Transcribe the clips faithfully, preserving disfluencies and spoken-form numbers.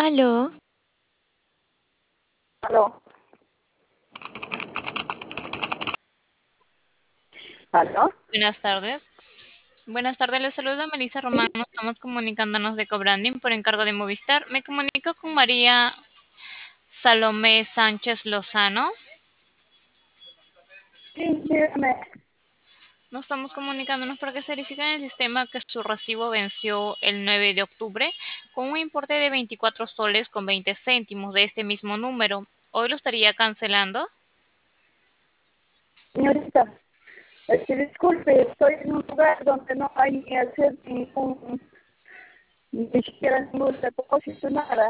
Aló, ¿Aló? ¿Aló? Buenas tardes. Buenas tardes, les saluda Melissa Romano. Estamos comunicándonos de Cobranding por encargo de Movistar. Me comunico con María Salomé Sánchez Lozano. Sí, dígame. Nos estamos comunicándonos para que se verifique en el sistema que su recibo venció el nueve de octubre con un importe de veinticuatro soles con veinte céntimos de este mismo número. Hoy lo estaría cancelando. Señorita, este, disculpe, estoy en un lugar donde no hay ni hacer ningún, ni siquiera ningún depósito, nada.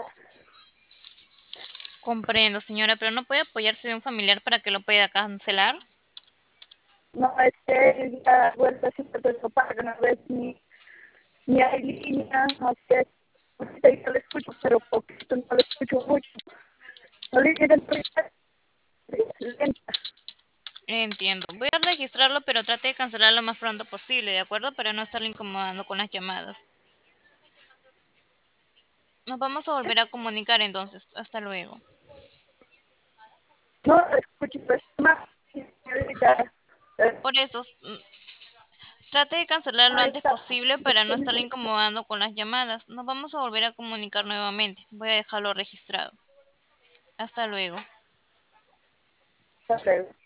Comprendo, señora, pero no puede apoyarse de un familiar para que lo pueda cancelar. No, es que ya vuelta siempre te lo pagan, a veces ni, ni hay línea, así es. Ahorita yo lo escucho, pero poquito, no lo escucho mucho. La línea de entrevista es lenta. Entiendo. Voy a registrarlo, pero trate de cancelarlo lo más pronto posible, ¿de acuerdo? Para no estarle incomodando con las llamadas. Nos vamos a volver a comunicar entonces. Hasta luego. No lo escucho, pues más, señorita. Eh, Por eso, mm, trate de cancelar lo Ahí antes está. posible para no estarle incomodando con las llamadas. Nos vamos a volver a comunicar nuevamente. Voy a dejarlo registrado. Hasta luego. Hasta luego.